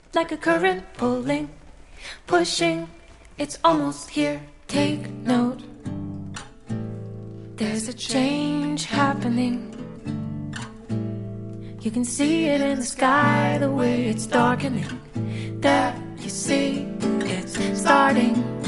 like a current pulling, pushing, it's almost here. Take note, there's a change happening. You can see it in the sky, the way it's darkening. There you see, it's starting.